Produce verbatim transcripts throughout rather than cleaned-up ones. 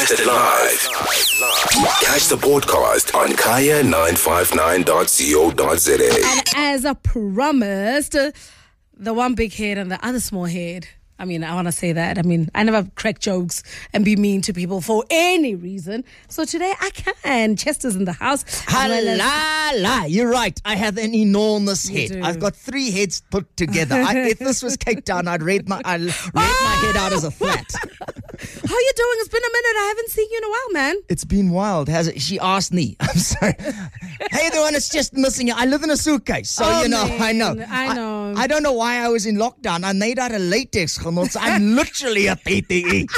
Broadcasted live. Catch the podcast on kaya nine five nine dot co dot za. And as I promised, uh, the one big head and the other small head. I mean, I want to say that. I mean, I never crack jokes and be mean to people for any reason. So today I can. Chester's in the house. La la, you're right. I have an enormous You head. do. I've got three heads put together. I, if this was Cape Town, I'd rate my I'd rate my head out as a flat. How you doing? It's been a minute. I haven't seen you in a while, man. It's been wild, has it? She asked me. I'm sorry. Hey, the one that's just missing you. I live in a suitcase, so Oh, you know. man, I know. I know. I, I don't know why I was in lockdown. I made out of latex. I'm literally a P P E.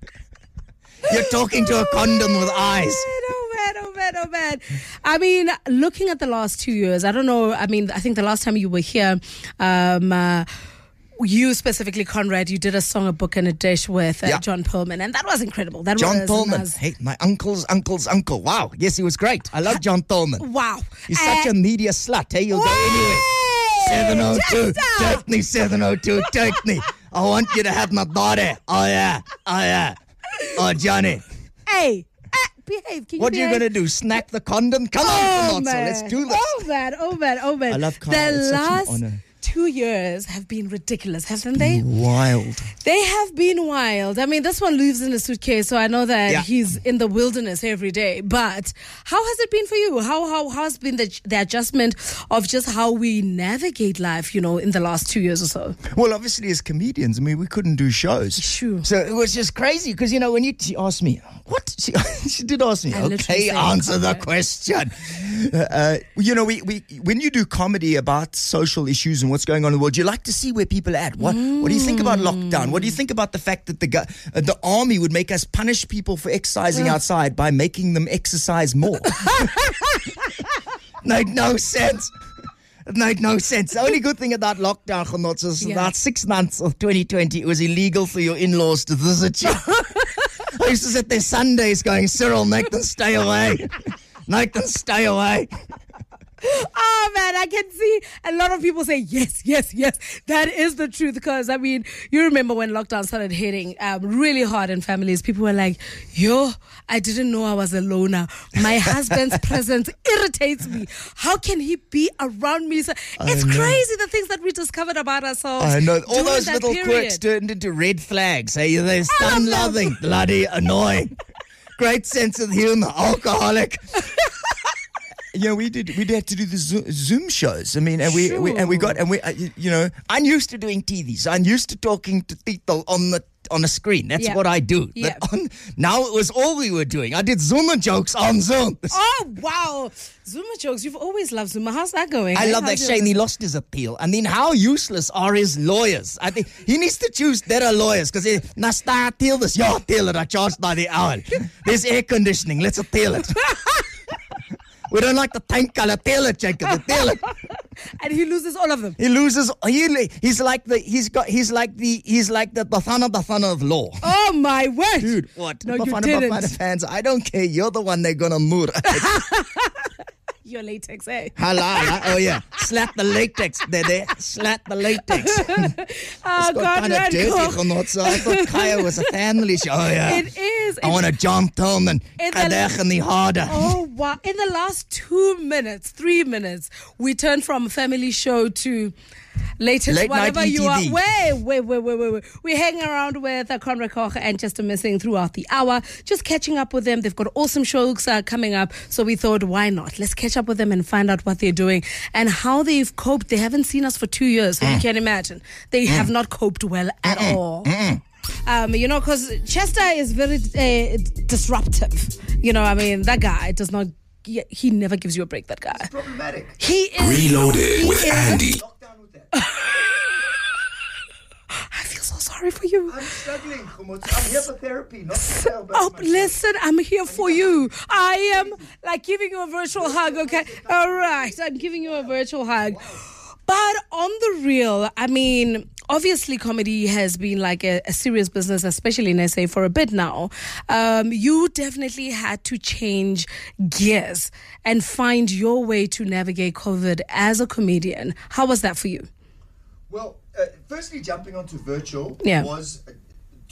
You're talking to a condom with eyes. Oh man, oh man, oh man. I mean, looking at the last two years, I don't know. I mean, I think the last time you were here, um, uh, you specifically, Conrad, you did a song, a book, and a dish with uh, Yeah. John Perlman, and that was incredible. That John was, Tolman. was- Hey, my uncle's uncle's uncle. Wow. Yes, he was great. I love John Tolman. Wow. He's such a And- media slut. Hey, you'll go anywhere. seven oh two. Chester! Take me, seven oh two. Take me. I want you to have my body. Oh, yeah. Oh, yeah. Oh, Johnny. Hey, eh, behave. Can you What are you behave? going to do? Snack the condom? Come on, Oh, Panozzo. man. Let's do this. Oh, man. Oh, man. Oh, man. I love Kyle. The It's such an last honor. two years have been ridiculous, haven't they? Wild. They have been wild. I mean, this one lives in a suitcase, so I know that Yeah. he's in the wilderness every day. But how has it been for you? How how how has been the the adjustment of just how we navigate life, you know, in the last two years or so? Well, obviously, as comedians, I mean, we couldn't do shows. Sure. So it was just crazy because, you know, when you she asked me, what? She, she did ask me, I literally okay, said, answer the Conrad. question. Uh, you know, we, we when you do comedy about social issues and what's going on in the world, you like to see where people are at. What, what do you think about lockdown? What do you think about the fact that the gu- uh, the army would make us punish people for exercising outside by making them exercise more? Made no sense. It made no sense. The only good thing about lockdown, Genots, is Yeah. about six months of twenty twenty, it was illegal for your in-laws to visit you. I used to sit there Sundays going, Cyril, make them stay away. Make them stay away. Oh man, I can see a lot of people say yes, yes, yes. That is the truth. Because I mean, you remember when lockdown started hitting um, really hard in families. People were like, "Yo, I didn't know I was a loner. My husband's presence irritates me. How can he be around me?" So it's know. crazy the things that we discovered about ourselves. I know. All during those that little period. quirks turned into red flags. Hey, they're love them. stun-loving, bloody annoying. Great sense of humor, alcoholic. You know, we did. We had to do the Zo- Zoom shows. I mean, and we, we and we got and we. Uh, you, you know, I'm used to doing T V, so I'm used to talking to people on the on the screen. That's Yeah. what I do. Yeah. But on, now it was all we were doing. I did Zoomer jokes on Zoom. Oh wow, Zuma jokes. You've always loved Zuma. How's that going? I eh? love that How's Shane. your- He lost his appeal. I mean, how useless are his lawyers? I think he needs to choose better lawyers because he must appeal this. Yeah, appeal it. I charge by the hour. There's air conditioning. Let's appeal it. We don't like the tank color. Appeal it, Jacob. Appeal it. And he loses all of them. He loses. He, he's like the. He's got. He's like the. He's like the Bafana Bafana of law. Oh my word, Dude, what? No, you Bafana didn't. Bafana fans. I don't care. You're the one they're gonna moor. Your latex, eh? Halal. Oh yeah. Slap the latex, Dede. Slap the latex. Oh got God, kind of Red dirty, Cook. Genots. I thought Kaya was a family show. Oh, yeah. It is. I want a John Tolman. In the- Kadech and the harder. Oh wow! In the last two minutes, three minutes, we turned from family show to latest Late night whatever you E are. T V. Wait, wait, wait, wait, wait, wait. We hang around with uh, Conrad Koch and Chester Missing throughout the hour, just catching up with them. They've got awesome shows uh, coming up, so we thought, why not? Let's catch up with them and find out what they're doing and how they've coped. They haven't seen us for two years, so you can imagine they have not coped well at all. Um, you know, because Chester is very uh, disruptive. You know, I mean, that guy does not. He, he never gives you a break. That guy. Problematic. He is Reloaded he with is- Andy. Lockdown with that. I feel so sorry for you. I'm struggling. I'm here for therapy, not to tell about Oh, myself. listen, I'm here for you. I am like giving you a virtual hug, okay? All right, I'm giving you a virtual hug. But on the real, I mean, obviously comedy has been like a, a serious business, especially in S A for a bit now. Um, you definitely had to change gears and find your way to navigate COVID as a comedian. How was that for you? Well, uh, firstly, jumping onto virtual Yeah. was uh,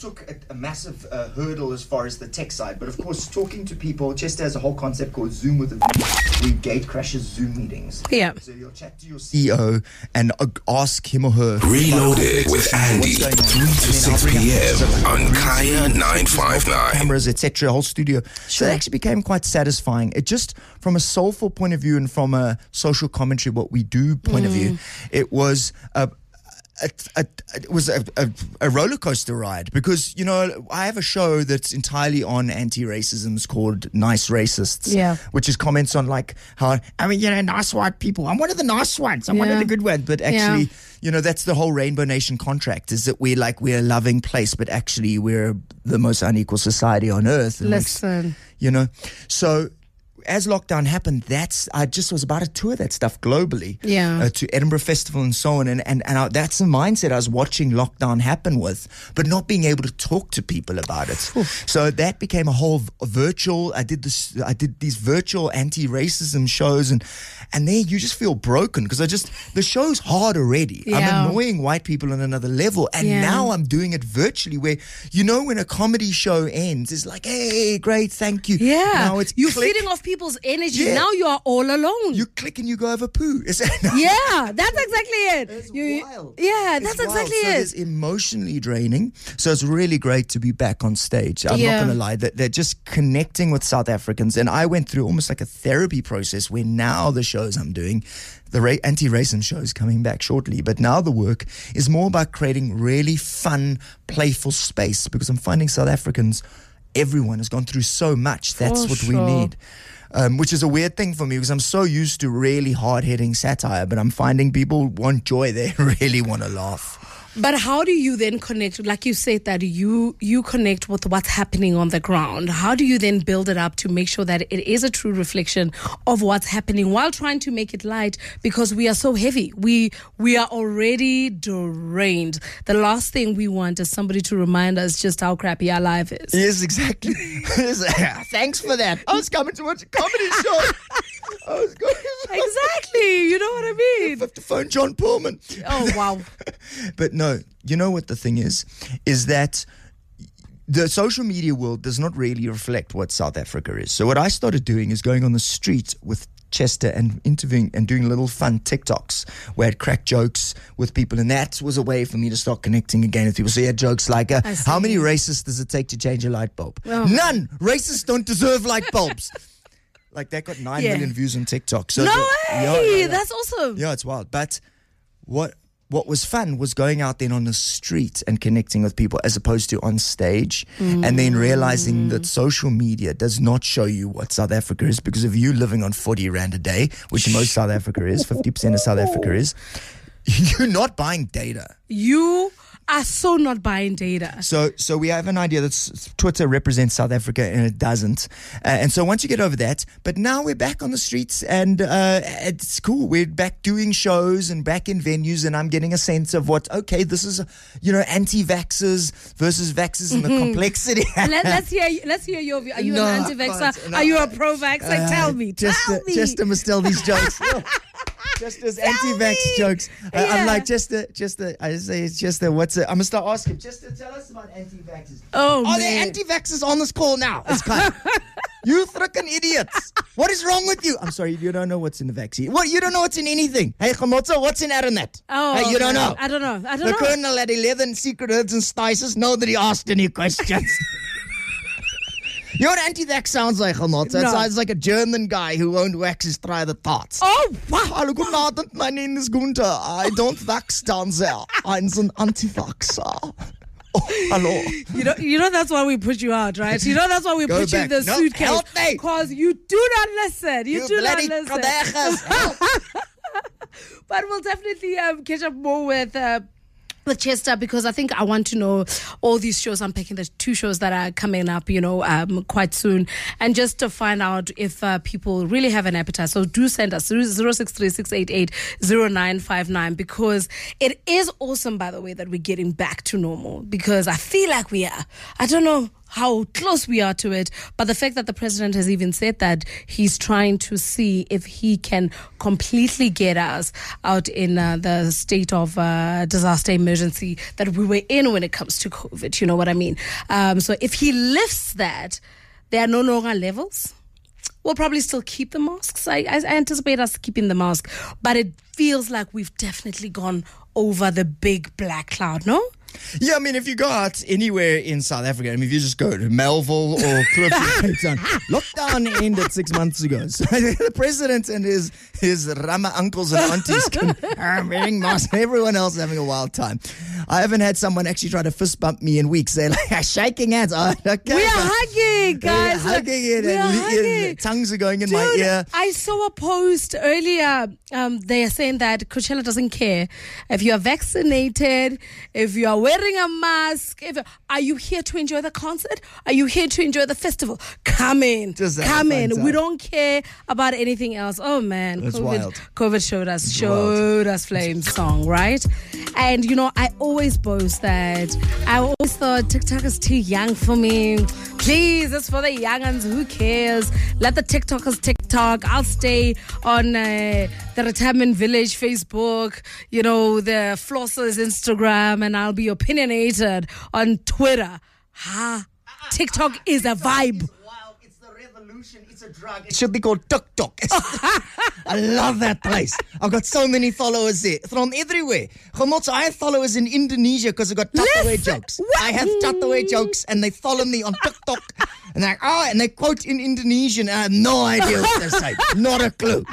took a, a massive uh, hurdle as far as the tech side. But of course, talking to people, Chester has a whole concept called Zoom with a V, where gate crashes Zoom meetings. Yeah. So you'll chat to your C E O and uh, ask him or her. Reloaded with Andy, three to six p.m. on Kaya nine five nine. Cameras, et cetera, whole studio. So it actually became quite satisfying. It just, from a soulful point of view and from a social commentary, what we do point mm. of view, it was a A, a, it was a, a, a roller coaster ride because, you know, I have a show that's entirely on anti-racism. It's called Nice Racists, yeah. which is comments on like how, I mean, you know, nice white people. I'm one of the nice ones. I'm yeah. one of the good ones. But actually, yeah. you know, that's the whole Rainbow Nation contract is that we're like, we're a loving place, but actually we're the most unequal society on earth. Listen. Makes, you know, so as lockdown happened, that's I just was about to tour that stuff globally, yeah, uh, to Edinburgh Festival and so on, and and and I, that's the mindset I was watching lockdown happen with, but not being able to talk to people about it. Oof. So that became a whole v- virtual. I did this. I did these virtual anti-racism shows, and and then you just feel broken because I just the show's hard already. Yeah. I'm annoying white people on another level, and yeah. now I'm doing it virtually. Where you know when a comedy show ends, it's like, hey, great, thank you. Yeah, now it's you're click. feeding off people's energy. Yeah. Now you are all alone. You click and you go over poo. Is that, yeah, that's exactly it. It's you, wild. Yeah, it's that's wild. exactly so it. It's emotionally draining. So it's really great to be back on stage. I'm yeah. not going to lie. That they're just connecting with South Africans. And I went through almost like a therapy process where now the shows I'm doing, the ra- anti-racism show is coming back shortly. But now the work is more about creating really fun, playful space because I'm finding South Africans, everyone has gone through so much. That's For what sure. we need. Um, which is a weird thing for me because I'm so used to really hard-hitting satire, but I'm finding people want joy. They really want to laugh. But how do you then connect, like you said, that you you connect with what's happening on the ground? How do you then build it up to make sure that it is a true reflection of what's happening while trying to make it light? Because we are so heavy. We we are already drained. The last thing we want is somebody to remind us just how crappy our life is. Yes, exactly. Thanks for that. I was coming to watch a comedy show. I was going Exactly. You know what I mean? I have to phone John Pullman. Oh, wow. But no, you know what the thing is? Is that the social media world does not really reflect what South Africa is. So what I started doing is going on the street with Chester and interviewing and doing little fun TikToks where I'd crack jokes with people, and that was a way for me to start connecting again with people. So you had jokes like, uh, how many racists does it take to change a light bulb? Oh. None! Racists don't deserve light bulbs. Like that got nine yeah. million views on TikTok. So no the, way! Yeah, yeah, yeah. That's awesome. Yeah, it's wild. But what what was fun was going out then on the street and connecting with people as opposed to on stage, mm. and then realizing that social media does not show you what South Africa is, because if you're living on forty rand a day, which most South Africa is, fifty percent of South Africa is, you're not buying data. You are so not buying data. So so we have an idea that Twitter represents South Africa and it doesn't. Uh, and so once you get over that, but now we're back on the streets and uh, it's cool. We're back doing shows and back in venues, and I'm getting a sense of what, okay, this is, you know, anti-vaxxers versus vaxxers and the complexity. Let, let's hear let's hear your view. Are you no, an anti-vaxxer? no. Are you a pro-vaxxer? Uh, tell me. Just tell to, me. just to must tell these jokes. Just as anti-vax me. jokes. I, Yeah. I'm like, just the, just the, I just say it's just the, what's it? I'm gonna start asking, just to tell us about anti-vaxxers. Oh, Are man. there anti-vaxxers on this call now? It's kind of, you freaking idiots. What is wrong with you? I'm sorry, you don't know what's in the vaccine. What? You don't know what's in anything. Hey, Gamotsa, what's in Aranet? Oh, hey, you don't okay. know. I don't know. I don't the know. Colonel had eleven secret herbs and spices. Nobody asked any questions. You know what anti-vax sounds like, Gamotsa? It No. sounds like a German guy who won't wax his try the thoughts. Oh, wow. Hallo, guten Abend, my name is Gunther. I don't vax down there. I'm an anti-vaxxer. Oh, hello. You know, you know that's why we put you out, right? You know that's why we Go put you in back. the No, suitcase. help me. Because you do not listen. You, You do not bloody listen. cadechas, help. But we'll definitely um, catch up more with uh, with Chester, because I think I want to know all these shows. I'm picking the two shows that are coming up, you know, um, quite soon, and just to find out if uh, people really have an appetite. So do send us zero six three six eight eight zero nine five nine, because it is awesome, by the way, that we're getting back to normal, because I feel like we are. I don't know how close we are to it. But the fact that the president has even said that he's trying to see if he can completely get us out in uh, the state of uh, disaster emergency that we were in when it comes to COVID. You know what I mean? Um, so if he lifts that, there are no longer levels. We'll probably still keep the masks. I, I, I anticipate us keeping the mask, but it feels like we've definitely gone over the big black cloud, no? Yeah, I mean, if you go out anywhere in South Africa, I mean, if you just go to Melville or Clifton, Cape Town, lockdown ended six months ago. So the president and his his Rama uncles and aunties can, are wearing masks. Everyone else is having a wild time. I haven't had someone actually try to fist bump me in weeks. They're like shaking hands. Oh, okay, we are hugging, guys. We're hugging it, we and are li- hugging. tongues are going in Dude, my ear. I saw a post earlier. Um, they are saying that Coachella doesn't care if you are vaccinated, if you are wearing a mask. If are you here to enjoy the concert? Are you here to enjoy the festival? Come in, Just have a come fun in. time. We don't care about anything else. Oh man, It's COVID, wild. COVID showed us, It's showed us Flames song, right? And you know, I always boast that I always thought TikTok is too young for me. Please, it's for the young'uns. Who cares? Let the TikTokers TikTok. I'll stay on uh, the Retirement Village Facebook, you know, the Flossers Instagram, and I'll be opinionated on Twitter. Ha! TikTok is a vibe. It's the revolution. It's a drug. It should be called TikTok. I love that place. I've got so many followers there from everywhere. Genots, I have followers in Indonesia because I've got Tataway Listen, jokes. what? I have Tataway jokes and they follow me on TikTok. And they're like, oh, and they quote in Indonesian. I have no idea what they're saying. Not a clue.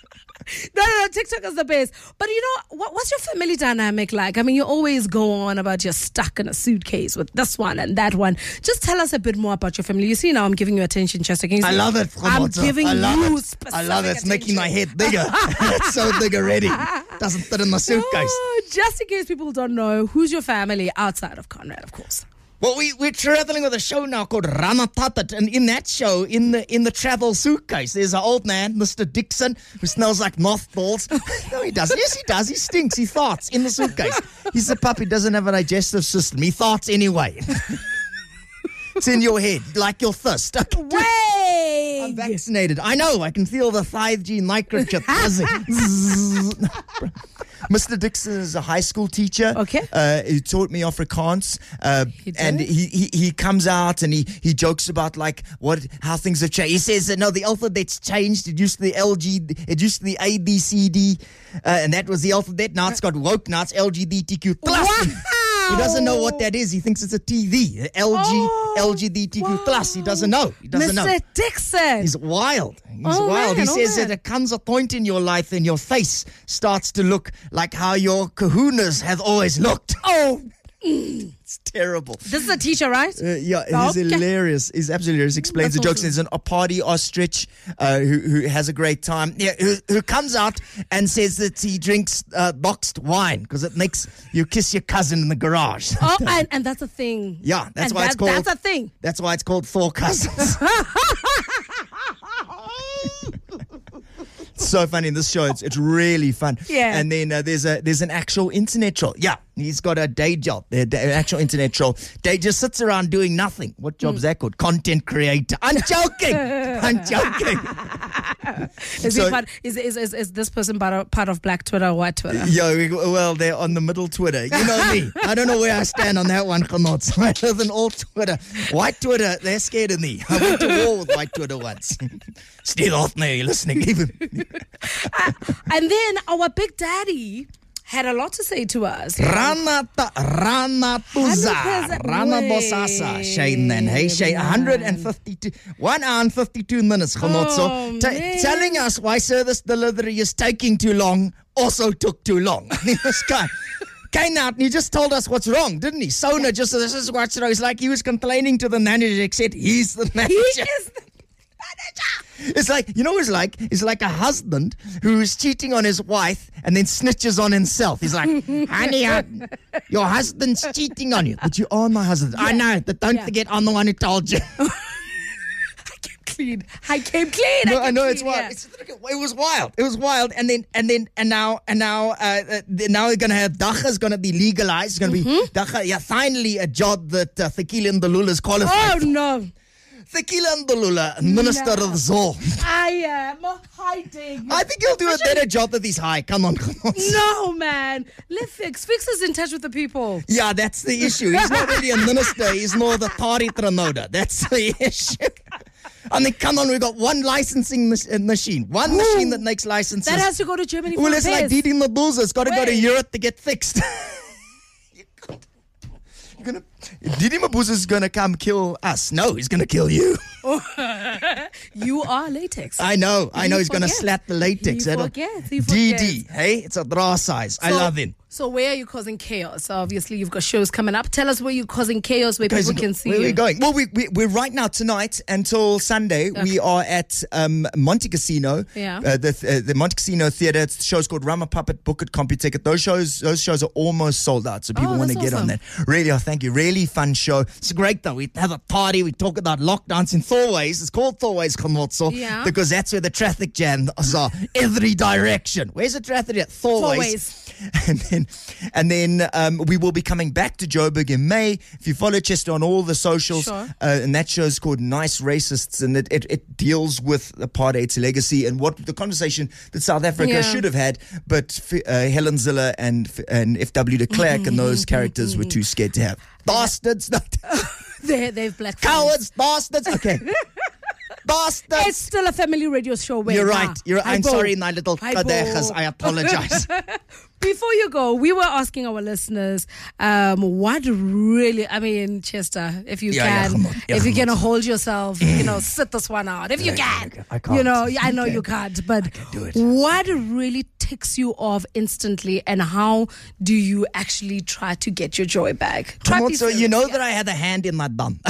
No, no, no, TikTok is the best. But you know, what, what's your family dynamic like? I mean, you always go on about you're stuck in a suitcase with this one and that one. Just tell us a bit more about your family. You see, now I'm giving you attention, Chester. Can you I see? love it. I'm Genots. giving I love you it. specific I love it. It's making my attention. head bigger. It's so big already. Doesn't fit in my suitcase. Oh, just in case people don't know, who's your family outside of Conrad, of course? Well, we, we're traveling with a show now called Rana Tatat, and in that show, in the in the travel suitcase, there's an old man, Mister Dixon, who smells like mothballs. No, he doesn't. Yes, he does. He stinks. He farts in the suitcase. He's a puppy, doesn't have a digestive system. He farts anyway. It's in your head, like your thirst. Okay. Way! I'm vaccinated. I know. I can feel the five G microchip buzzing. Mister Dixon is a high school teacher. Okay. Uh, he taught me Afrikaans. Uh, He did? and he, he he comes out and he, he jokes about like what how things have changed. He says that no, the alphabet's changed. It used to be L G, it used to be A B C D, uh, and that was the alphabet. Now it's got woke. Now it's L G B T Q plus. Wow! He doesn't know what that is. He thinks it's a T V. L G Oh, L G B T Q plus. He doesn't know. He doesn't Mister know. Dixon. He's wild. He's Oh, wild. man, he oh, says man. that there comes a point in your life and your face starts to look like how your kahunas have always looked. Oh, It's terrible. this is a teacher, right? Uh, yeah, he's Okay. hilarious. He's absolutely hilarious. Explains That's the jokes. awesome. There's an a party ostrich uh, who who has a great time. Yeah, who, who comes out and says that he drinks uh, boxed wine because it makes you kiss your cousin in the garage. Oh, and, and that's a thing. Yeah, that's And why it's that- called. That's a thing. That's why it's called Four Cousins. So funny in this show. It's it's really fun. Yeah. And then uh, there's a there's an actual internet troll. Yeah, he's got a day job. The an actual internet troll. They just sits around doing nothing. What job's that called? Content creator. I'm joking. I'm joking. Is, So- he part, is, is, is, is this person part of, part of Black Twitter or White Twitter? Yo, we- well, they're on the middle Twitter. You know me. I don't know where I stand on that one, Genots. I live in all Twitter. White Twitter, they're scared of me. I went to war with White Twitter once. Still off now, you're listening. Even. And then our big daddy had a lot to say to us. Rana ta, Rana Tuza, Rana- Rana Wait. Bosasa, Shane then, hey Shane, one hundred fifty-two, one hour and fifty-two minutes, Genotso, Oh, Ta- man. telling us why service delivery is taking too long, also took too long. I mean, this guy came out and he just told us what's wrong, didn't he? Sona just, this is what's wrong. It's like he was complaining to the manager, except he's the manager. He is the manager. It's like, you know what it's like? It's like a husband who is cheating on his wife and then snitches on himself. He's like, honey, uh, your husband's cheating on you. But you are my husband. I know, but don't Yeah. forget I'm the one who told you. I kept clean. I came clean. No, I, I came know clean, it's wild. yeah. It's, it was wild. It was wild. And then and then and now and now uh, uh, now we're gonna have dacha is gonna be legalized. It's gonna Mm-hmm. be dacha. Yeah, finally a job that uh, Thekile Ndalula is qualified. Oh, for. no. Thekile Ndalula, Minister No. of the Soul. I am hiding. I think he'll do a better job that he's high. Come on, come on. No, man. Let Fix. Fix is in touch with the people. Yeah, that's the issue. He's not really a minister. He's more the Tari Tranoda. That's the issue. I mean, come on, we've got one licensing mach- uh, machine. One Ooh. machine that makes licenses. That has to go to Germany for Well, it's like repairs. Didi Mabuza. It's got to go to Wait. Europe to get fixed. You can't- You're gonna, Didi Mabuza is going to come kill us. No, he's going to kill you. You are latex. I know. I know He he's going to forgets. slap the latex. He out of- forgets. He D D. forgets. Hey, it's a draw size. I So- love him. So where are you causing chaos? So obviously you've got shows coming up. Tell us where you're causing chaos, where Guys, people can see where are you. we going? Well, we, we, we're right now tonight until Sunday. We are at um, Monte Casino. Yeah. Uh, the uh, the Monte Casino Theatre. It's the show's called Rama Puppet, Book It, CompuTicket. Those shows those shows are almost sold out, so people Oh, want to that's get on awesome. that. Really, oh, thank you. Really fun show. It's great though. We have a party. We talk about lockdowns in Thorways. It's called Thorways Komotso Yeah. because that's where the traffic jams are. Every direction. Where's the traffic at? Thorways. And then, and then um, we will be coming back to Joburg in May. If you follow Chester on all the socials, Sure. uh, and that show is called Nice Racists, and it, it, it deals with apartheid's legacy and what the conversation that South Africa Yeah. should have had, but uh, Helen Ziller and and F W de Klerk and those characters were too scared to have. Bastards, not They, they've black cowards, bastards. Okay, bastards. It's still a family radio show. Wait, You're nah. right. You're. Hi, I'm Bo. sorry, my little Hi, Bo. kadechas. I apologize. Before you go, we were asking our listeners, um, what really, I mean, Chester, if you Yeah, yeah, can, come on. Yeah, if you come can on. hold yourself, you know, sit this one out. If you Yeah, can. I can't. You know, I know Okay. you can't, but do it. what really ticks you off instantly and how do you actually try to get your joy back? Try Come be on, so you serious, know yeah. that I had a hand in my bum.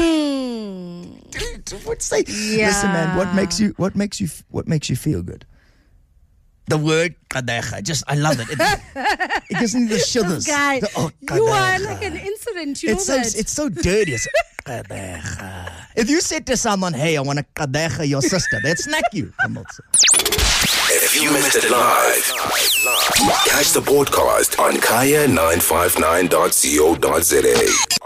Mm. What say? Yeah. Listen, man. What makes you? What makes you? What makes you feel good? The word kadecha. Just I love it. It, it gives me the shivers. This guy, The- oh, you are kadecha. like an incident, you It's know so that? it's so dirty. It's kadecha. If you said to someone, "Hey, I want to kadecha your sister," they'd snack you. Come on, sir. If you missed it live, catch the podcast on kaya nine five nine dot co dot za.